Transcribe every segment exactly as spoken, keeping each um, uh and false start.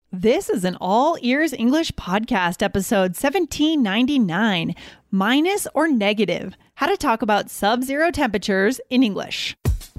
This is an All Ears English podcast, episode seventeen ninety-nine, Minus or Negative, How to Talk About Sub-Zero Temperatures in English.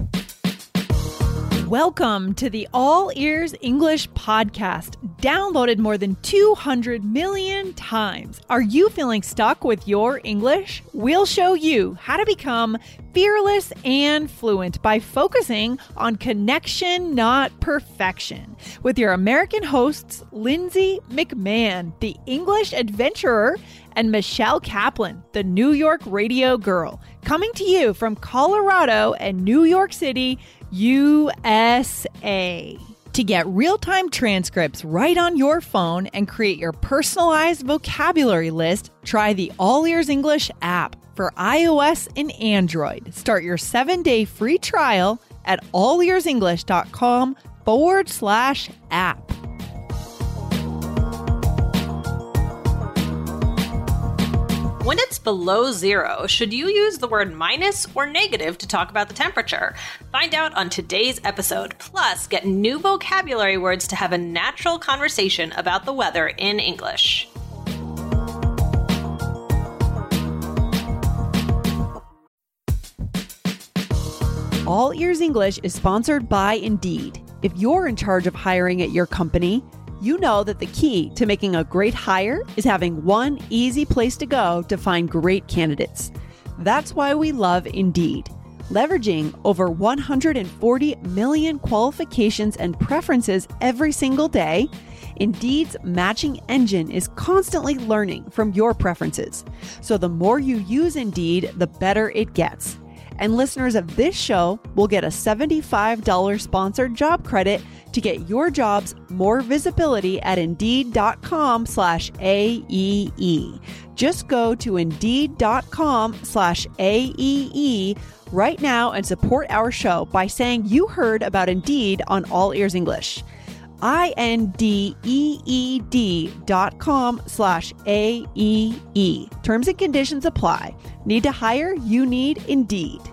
Welcome to the All Ears English podcast, downloaded more than two hundred million times. Are you feeling stuck with your English? We'll show you how to become fearless and fluent by focusing on connection, not perfection. With your American hosts, Lindsay McMahon, the English adventurer, and Michelle Kaplan, the New York radio girl, coming to you from Colorado and New York City, U S A. To get real-time transcripts right on your phone and create your personalized vocabulary list, try the All Ears English app for iOS and Android. Start your seven-day free trial at allearsenglish.com forward slash app. When it's below zero, should you use the word minus or negative to talk about the temperature? Find out on today's episode. Plus, get new vocabulary words to have a natural conversation about the weather in English. All Ears English is sponsored by Indeed. If you're in charge of hiring at your company, you know that the key to making a great hire is having one easy place to go to find great candidates. That's why we love Indeed. Leveraging over one hundred forty million qualifications and preferences every single day, Indeed's matching engine is constantly learning from your preferences. So the more you use Indeed, the better it gets. And listeners of this show will get a seventy-five dollars sponsored job credit to get your jobs more visibility at Indeed.com slash AEE. Just go to Indeed.com slash AEE right now and support our show by saying you heard about Indeed on All Ears English. I-N-D-E-E-D dot com slash A-E-E. Terms and conditions apply. Need to hire? You need Indeed.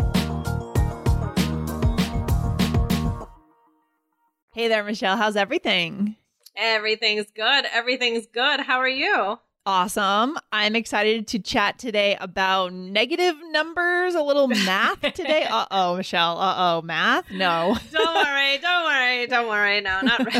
Hey there, Michelle. How's everything? Everything's good. Everything's good. How are you? Awesome. I'm excited to chat today about negative numbers, a little math today. Uh-oh, Michelle. Uh-oh, math? No. Don't worry. Don't worry. Don't worry. No, not really.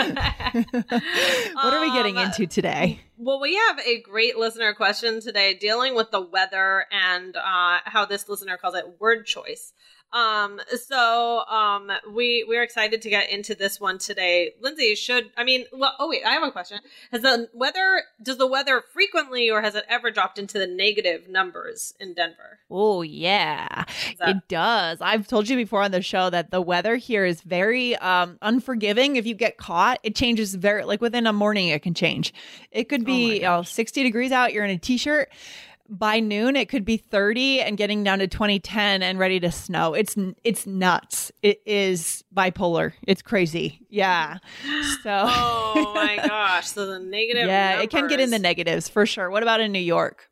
What are we getting um, into today? Well, we have a great listener question today dealing with the weather and uh, how this listener calls it word choice. Um, so, um, we, we're excited to get into this one today. Lindsay, should, I mean, well, oh wait, I have a question. Has the weather, does the weather frequently or has it ever dropped into the negative numbers in Denver? Oh, yeah, that- it does. I've told you before on the show that the weather here is very, um, unforgiving. If you get caught, it changes very, like within a morning, it can change. It could be, oh you know, sixty degrees out, you're in a t-shirt. By noon, it could be thirty and getting down to twenty ten and ready to snow. It's it's nuts. It is bipolar. It's crazy. Yeah. So. Oh my gosh. So the negative. Yeah, numbers. It can get in the negatives for sure. What about in New York?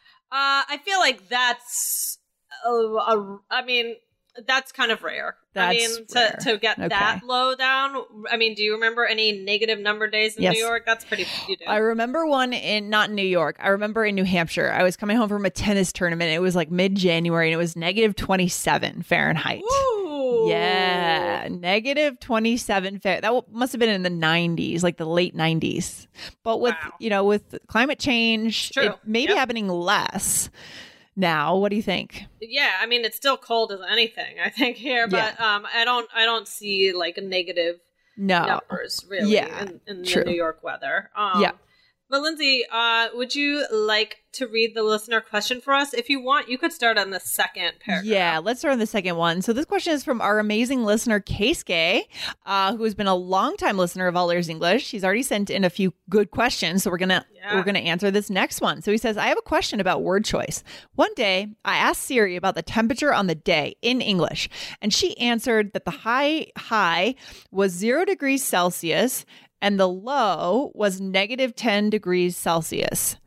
Uh, I feel like that's. A, a, I mean, that's kind of rare. That's I mean, to, rare. to get Okay. that low down. I mean, do you remember any negative number days in Yes. New York? That's pretty. You do. I remember one in, not in New York. I remember in New Hampshire. I was coming home from a tennis tournament. It was like mid-January and it was negative twenty-seven Fahrenheit. Ooh. Yeah. Negative twenty-seven. Fa- that w- must have been in the nineties, like the late nineties. But with, Wow. you know, with climate change, True. it may be Yep. happening less now. What do you think? Yeah, I mean, it's still cold as anything, I think, here, but um, I don't, I don't see like negative No. numbers really Yeah, in, in true. the New York weather. Um, Yeah. But Lindsay, uh, would you like to read the listener question for us? If you want, you could start on the second paragraph. Yeah, let's start on the second one. So this question is from our amazing listener, Keisuke, uh, who has been a longtime listener of All Ears English. He's already sent in a few good questions, so we're gonna Yeah. we're gonna answer this next one. So he says, I have a question about word choice. One day, I asked Siri about the temperature on the day in English, and she answered that the high high was zero degrees Celsius and the low was negative ten degrees Celsius.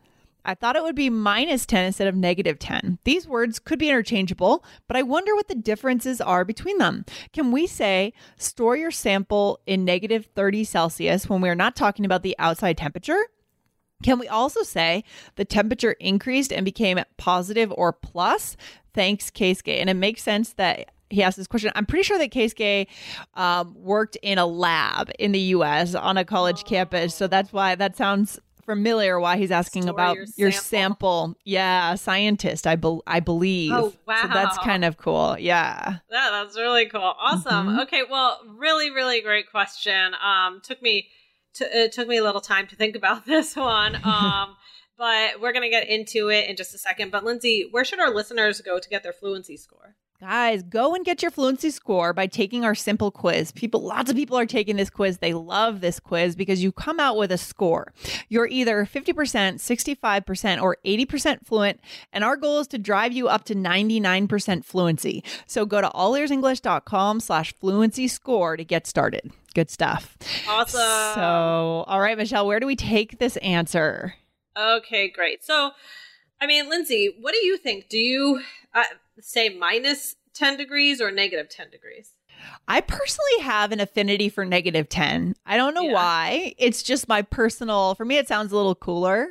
I thought it would be minus ten instead of negative ten. These words could be interchangeable, but I wonder what the differences are between them. Can we say store your sample in negative thirty Celsius when we're not talking about the outside temperature? Can we also say the temperature increased and became positive or plus? Thanks, Keisuke. And it makes sense that he asked this question. I'm pretty sure that Keisuke um, worked in a lab in the U S on a college oh. campus. So that's why that sounds familiar, why he's asking Store about your sample. your sample. Yeah, a scientist, I, be- I believe. Oh, wow. So that's kind of cool. Yeah. Yeah, that's really cool. Awesome. Mm-hmm. Okay, well, really, really great question. Um, took me to, it took me a little time to think about this one. Um, but we're going to get into it in just a second. But Lindsay, where should our listeners go to get their fluency score? Guys, go and get your fluency score by taking our simple quiz. People, lots of people are taking this quiz. They love this quiz because you come out with a score. You're either fifty percent, sixty-five percent, or eighty percent fluent. And our goal is to drive you up to ninety-nine percent fluency. So go to allearsenglish.com slash fluency score to get started. Good stuff. Awesome. So, all right, Michelle, where do we take this answer? Okay, great. So, I mean, Lindsay, what do you think? Do you uh, say minus ten degrees or negative ten degrees? I personally have an affinity for negative ten. I don't know yeah. why. It's just my personal, for me, it sounds a little cooler.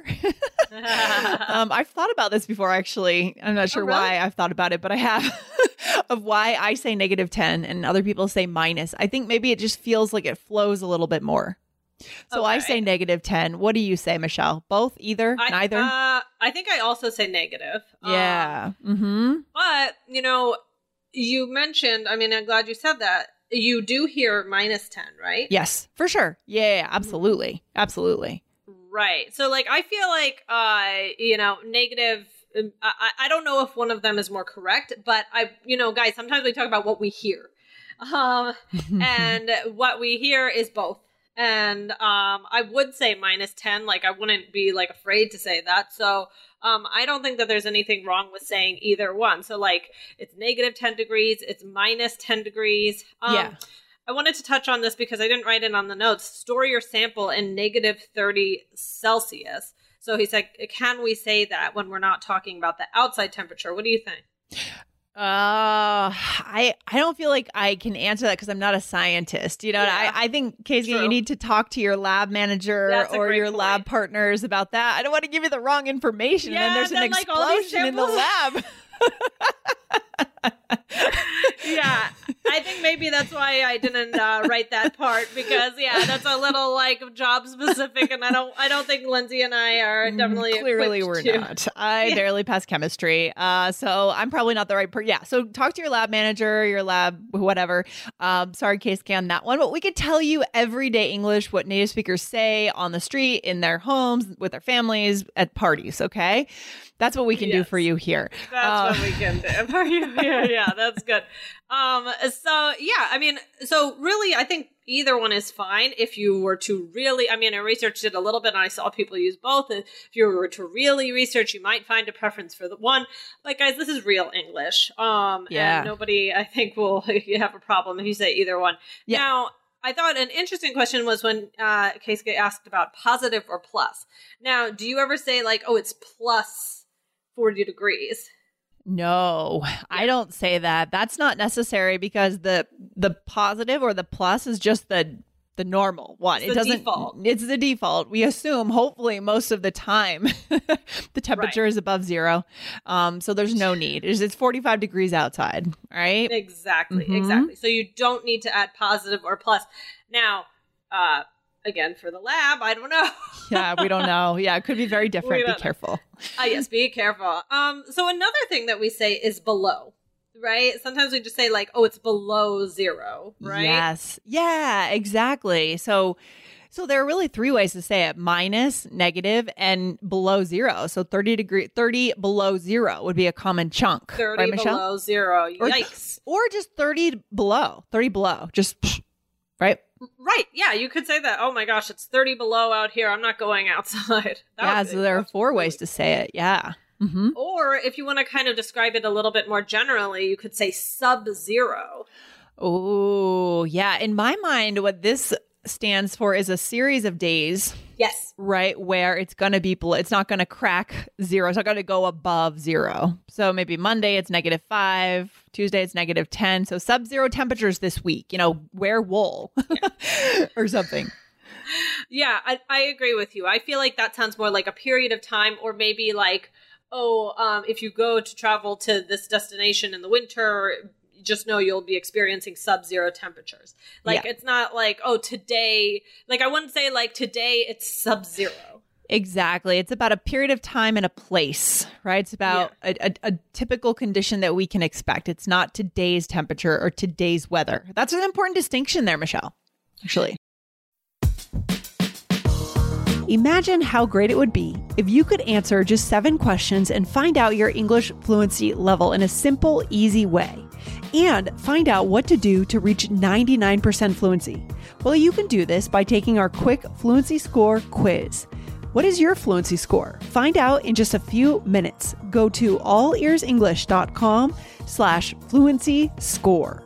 um, I've thought about this before, actually. I'm not sure oh, really? why I've thought about it, but I have of why I say negative ten and other people say minus. I think maybe it just feels like it flows a little bit more. So okay. I say negative ten. What do you say, Michelle? Both? Either? I, Neither? Uh, I think I also say negative. Yeah. Um, mm-hmm. But, you know, you mentioned, I mean, I'm glad you said that. You do hear minus ten, right? Yes, for sure. Yeah, absolutely. Absolutely. Right. So, like, I feel like, uh, you know, negative, I, I don't know if one of them is more correct, but I, you know, guys, sometimes we talk about what we hear. Um, and what we hear is both. And um, I would say minus ten, like I wouldn't be like afraid to say that. So um, I don't think that there's anything wrong with saying either one. So like it's negative ten degrees, it's minus ten degrees. Um, yeah. I wanted to touch on this because I didn't write it on the notes. Store your sample in negative thirty Celsius. So he's like, can we say that when we're not talking about the outside temperature? What do you think? Uh, I I don't feel like I can answer that because I'm not a scientist. You know, yeah. I, I think, Casey, you need to talk to your lab manager or your point. lab partners about that. I don't want to give you the wrong information yeah, and then there's then, an like, explosion in the lab. Yeah, I think maybe that's why I didn't uh, write that part because yeah, that's a little like job specific, and I don't, I don't think Lindsay and I are definitely clearly we're to. not. I yeah. barely passed chemistry, uh, so I'm probably not the right person. Yeah, so talk to your lab manager, your lab, whatever. Um, sorry, Keisuke, on that one, but we could tell you everyday English what native speakers say on the street, in their homes, with their families, at parties. Okay. That's what we can yes. do for you here. That's uh, what we can do for you here. Yeah, that's good. Um, so yeah, I mean, so really, I think either one is fine if you were to really, I mean, I researched it a little bit and I saw people use both. If you were to really research, you might find a preference for the one. Like, guys, this is real English. Um, yeah. And nobody, I think, will have a problem if you say either one. Yeah. Now, I thought an interesting question was when uh, Keisuke asked about positive or plus. Now, do you ever say like, oh, it's plus forty degrees? No, yeah. I don't say that. That's not necessary because the the positive or the plus is just the the normal one. It's it doesn't default. It's the default. We assume hopefully most of the time the temperature right. is above zero. Um so there's no need. It's, it's forty-five degrees outside, right? Exactly. Mm-hmm. Exactly. So you don't need to add positive or plus. Now, uh again, for the lab, I don't know. Yeah, we don't know. Yeah, it could be very different. Be careful. Uh, yes, be careful. Um, so another thing that we say is below, right? Sometimes we just say like, oh, it's below zero, right? Yes. Yeah, exactly. So so there are really three ways to say it: minus, negative, and below zero. So thirty degree, thirty below zero would be a common chunk. thirty right, Michelle? below zero. Yikes. Or, or just thirty below. thirty below. Just right? Right. Yeah, you could say that. Oh my gosh, it's thirty below out here. I'm not going outside. That yeah, so there are four really ways to say it. Yeah. Mm-hmm. Or if you want to kind of describe it a little bit more generally, you could say sub-zero. Oh, yeah. In my mind, what this stands for is a series of days. Yes. Right. Where it's going to be, below, it's not going to crack zero. It's not going to go above zero. So maybe Monday it's negative five. Tuesday it's negative ten. So sub-zero temperatures this week, you know, wear wool yeah. or something. Yeah, I, I agree with you. I feel like that sounds more like a period of time, or maybe like, oh, um, if you go to travel to this destination in the winter, just know you'll be experiencing sub-zero temperatures. Like, yeah. It's not like, oh, today, like I wouldn't say like today it's sub-zero. Exactly. It's about a period of time and a place, right? It's about yeah. a, a, a typical condition that we can expect. It's not today's temperature or today's weather. That's an important distinction there, Michelle, actually. Imagine how great it would be if you could answer just seven questions and find out your English fluency level in a simple, easy way. And find out what to do to reach ninety-nine percent fluency. Well, you can do this by taking our quick fluency score quiz. What is your fluency score? Find out in just a few minutes. Go to allearsenglish.com slash fluency score.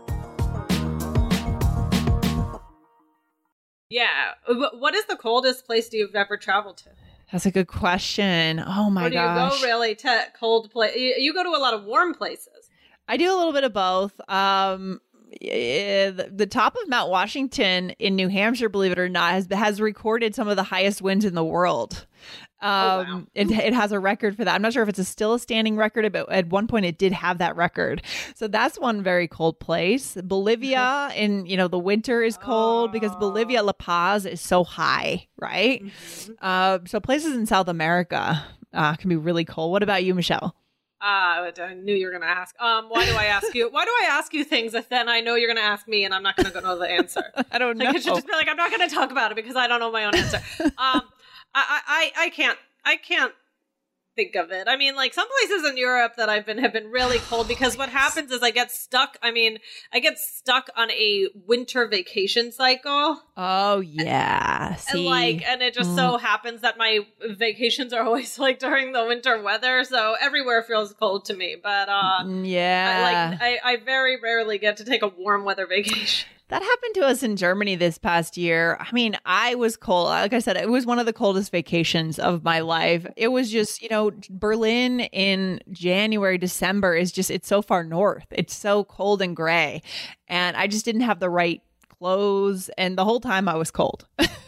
Yeah. What is the coldest place you've ever traveled to? That's a good question. Oh my gosh. Or do gosh. you go really to cold place? You go to a lot of warm places. I do a little bit of both. Um, the, the top of Mount Washington in New Hampshire, believe it or not, has has recorded some of the highest winds in the world. Um, oh, wow. it, it has a record for that. I'm not sure if it's a still a standing record, but at one point it did have that record. So that's one very cold place. Bolivia in, you know, the winter is cold oh. because Bolivia, La Paz is so high, right? Mm-hmm. Uh, so places in South America uh, can be really cold. What about you, Michelle? Uh, I knew you were going to ask. Um, why do I ask you? Why do I ask you things if then I know you're going to ask me and I'm not going to know the answer? I don't like, know. I should just be like, I'm not going to talk about it because I don't know my own answer. Um, I, I, I can't, I can't think of it. I mean, like some places in Europe that I've been have been really cold because what happens is I get stuck. I mean, I get stuck on a winter vacation cycle. Oh yeah, and like, and it just mm. so happens that my vacations are always like during the winter weather, so everywhere feels cold to me. But uh, yeah, I, like I, I very rarely get to take a warm weather vacation. That happened to us in Germany this past year. I mean, I was cold. Like I said, it was one of the coldest vacations of my life. It was just, you know, Berlin in January, December is just, it's so far north. It's so cold and gray. And I just didn't have the right clothes. And the whole time I was cold.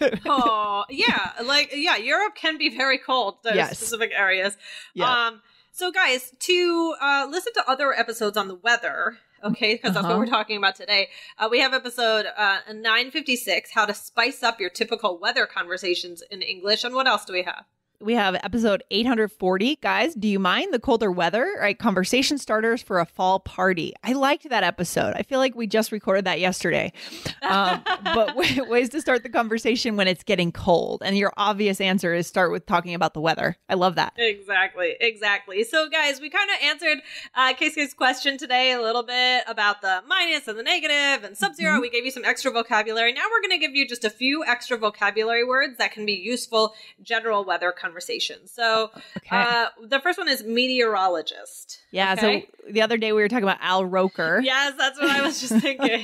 Oh, yeah. Like, yeah, Europe can be very cold. There's yes. specific areas. Yeah. Um, so guys, to uh, listen to other episodes on the weather, okay, because that's uh-huh. what we're talking about today. Uh, we have episode uh, nine fifty-six, How to Spice Up Your Typical Weather Conversations in English. And what else do we have? We have episode eight forty. Guys, do you mind the colder weather? Right, conversation starters for a fall party. I liked that episode. I feel like we just recorded that yesterday. Um, but w- ways to start the conversation when it's getting cold. And your obvious answer is start with talking about the weather. I love that. Exactly. Exactly. So guys, we kind of answered uh, Casey's question today a little bit about the minus and the negative and sub-zero. Mm-hmm. We gave you some extra vocabulary. Now we're going to give you just a few extra vocabulary words that can be useful general weather conversations. Conversation. So okay. uh, the first one is meteorologist. Yeah. Okay? So the other day we were talking about Al Roker. Yes, that's what I was just thinking.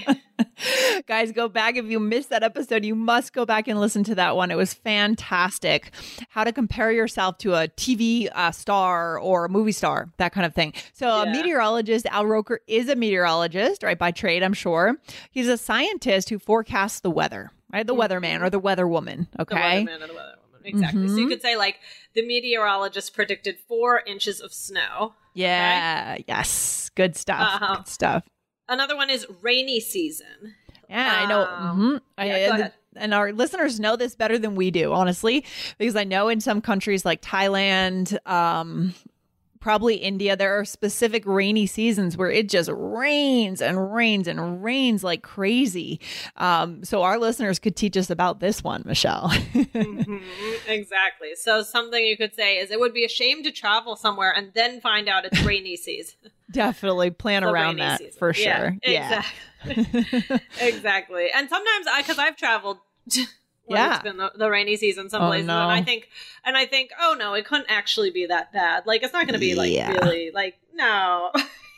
Guys, go back. If you missed that episode, you must go back and listen to that one. It was fantastic. How to compare yourself to a T V uh, star or a movie star, that kind of thing. So yeah. a meteorologist, Al Roker is a meteorologist, right? By trade, I'm sure. He's a scientist who forecasts the weather, right? The mm-hmm. weatherman or the weatherwoman. Okay. The weatherman or the weatherwoman. Exactly. Mm-hmm. So you could say like the meteorologist predicted four inches of snow. Yeah. Okay? Yes. Good stuff. Uh-huh. Good stuff. Another one is rainy season. Yeah, um, I know. Mm-hmm. I, yeah, go ahead. And our listeners know this better than we do, honestly, because I know in some countries like Thailand, um, probably India, there are specific rainy seasons where it just rains and rains and rains like crazy. Um, so our listeners could teach us about this one, Michelle. Mm-hmm, exactly. So something you could say is it would be a shame to travel somewhere and then find out it's rainy season. Definitely plan the around that season. For sure. Yeah, exactly. Yeah. Exactly. And sometimes I, because I've traveled when yeah. it's been the, the rainy season some oh, places no. and I think and I think oh no, it couldn't actually be that bad. Like it's not going to be like yeah. really like no.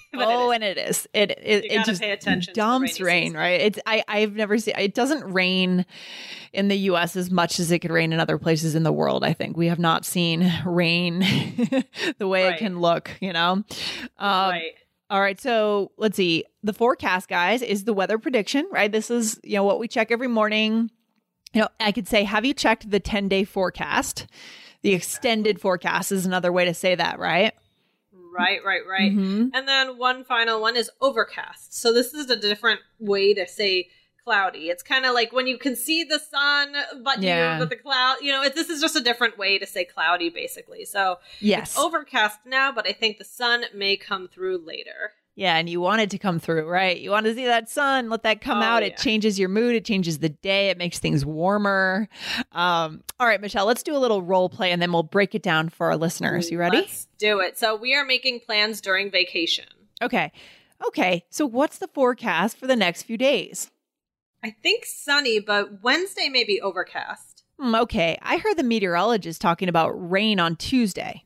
Oh, and it is. It it, you it just pay attention dumps to the rainy rain, season. right? It's I I've never seen. It doesn't rain in the U S as much as it could rain in other places in the world. I think we have not seen rain the way Right. it can look. You know, um, right. All right. So let's see. The forecast, guys, is the weather prediction, right? This is you know what we check every morning. You know, I could say, have you checked the ten day forecast? The extended forecast is another way to say that, right? Right, right, right. Mhm. And then one final one is overcast. So this is a different way to say cloudy. It's kind of like when you can see the sun, but Yeah. you but the cloud. You know, it, this is just a different way to say cloudy, basically. So Yes. it's overcast now, but I think the sun may come through later. Yeah, and you want it to come through, right? You want to see that sun, let that come Oh, out. yeah. It changes your mood. It changes the day. It makes things warmer. Um, all right, Michelle, let's do a little role play and then we'll break it down for our listeners. You ready? Let's do it. So we are making plans during vacation. Okay. Okay. So what's the forecast for the next few days? I think sunny, but Wednesday may be overcast. Hmm, okay. I heard the meteorologist talking about rain on Tuesday.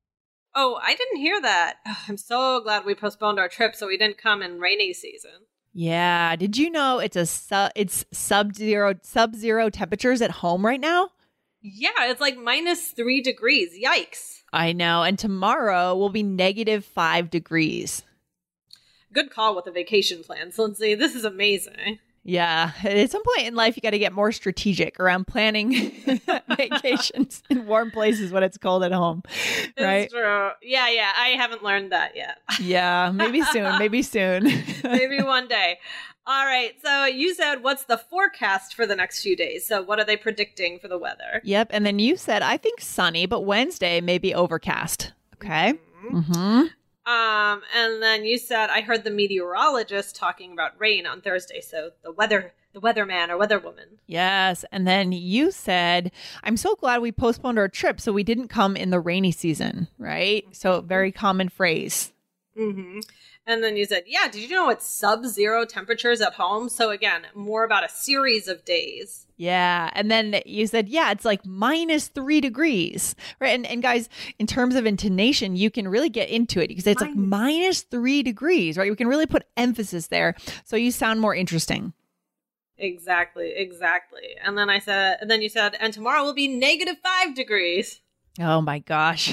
Oh, I didn't hear that. Ugh, I'm so glad we postponed our trip so we didn't come in rainy season. Yeah. Did you know it's a su- it's sub-zero sub-zero temperatures at home right now? Yeah, it's like minus three degrees. Yikes. I know. And tomorrow will be negative five degrees. Good call with the vacation plans, Lindsay. This is amazing. Yeah. At some point in life, you got to get more strategic around planning vacations in warm places when it's cold at home. Right? It's true. Yeah, yeah. I haven't learned that yet. Yeah. Maybe soon. Maybe soon. Maybe one day. All right. So you said, what's the forecast for the next few days? So what are they predicting for the weather? Yep. And then you said, I think sunny, but Wednesday may be overcast. Okay. Mm-hmm. Um, and then you said, I heard the meteorologist talking about rain on Thursday. So the weather, the weatherman or weatherwoman. Yes. And then you said, I'm so glad we postponed our trip so we didn't come in the rainy season, right? So very common phrase. Mm-hmm. And then you said, yeah, did you know it's sub-zero temperatures at home? So again, more about a series of days. Yeah. And then you said, yeah, it's like minus three degrees. Right. And, and guys, in terms of intonation, you can really get into it because it's like minus three degrees, right? You can really put emphasis there. So you sound more interesting. Exactly. Exactly. And then I said, and then you said, and tomorrow will be negative five degrees. Oh my gosh.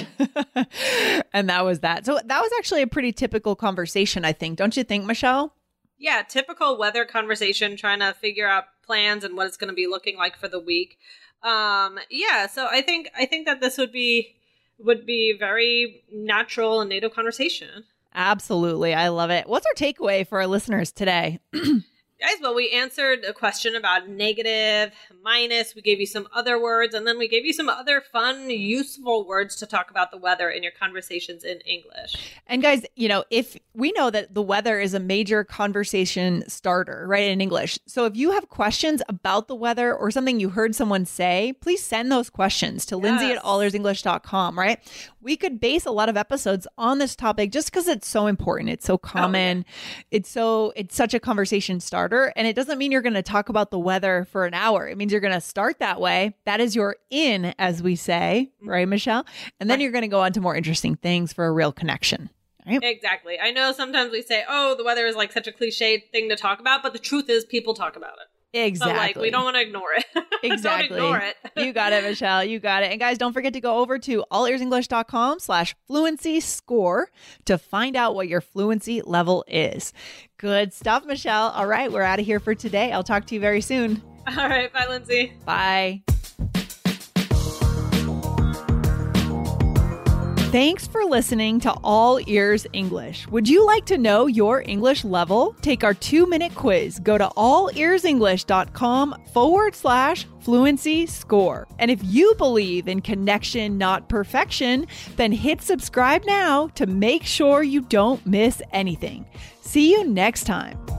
And that was that. So that was actually a pretty typical conversation, I think. Don't you think, Michelle? Yeah, typical weather conversation, trying to figure out plans and what it's going to be looking like for the week. Um, yeah, so I think I think that this would be would be very natural and native conversation. Absolutely. I love it. What's our takeaway for our listeners today? Guys, well, we answered a question about negative, minus. We gave you some other words, and then we gave you some other fun, useful words to talk about the weather in your conversations in English. And guys, you know, if we know that the weather is a major conversation starter, right, in English. So if you have questions about the weather or something you heard someone say, please send those questions to Yes. Lindsay at all ears english dot com, right? We could base a lot of episodes on this topic just because it's so important. It's so common. Oh, yeah. It's so, it's such a conversation starter. And it doesn't mean you're going to talk about the weather for an hour. It means you're going to start that way. That is your in, as we say, right, Michelle? And then right. you're going to go on to more interesting things for a real connection. Right? Exactly. I know sometimes we say, oh, the weather is like such a cliche thing to talk about, but the truth is people talk about it. Exactly. So like, we don't want to ignore it. Exactly. Don't ignore it. You got it, Michelle. You got it. And guys, don't forget to go over to all ears english dot com slash fluency score to find out what your fluency level is. Good stuff, Michelle. All right, we're out of here for today. I'll talk to you very soon. All right. Bye, Lindsay. Bye. Thanks for listening to All Ears English. Would you like to know your English level? Take our two-minute quiz. Go to all ears english dot com forward slash fluency score. And if you believe in connection, not perfection, then hit subscribe now to make sure you don't miss anything. See you next time.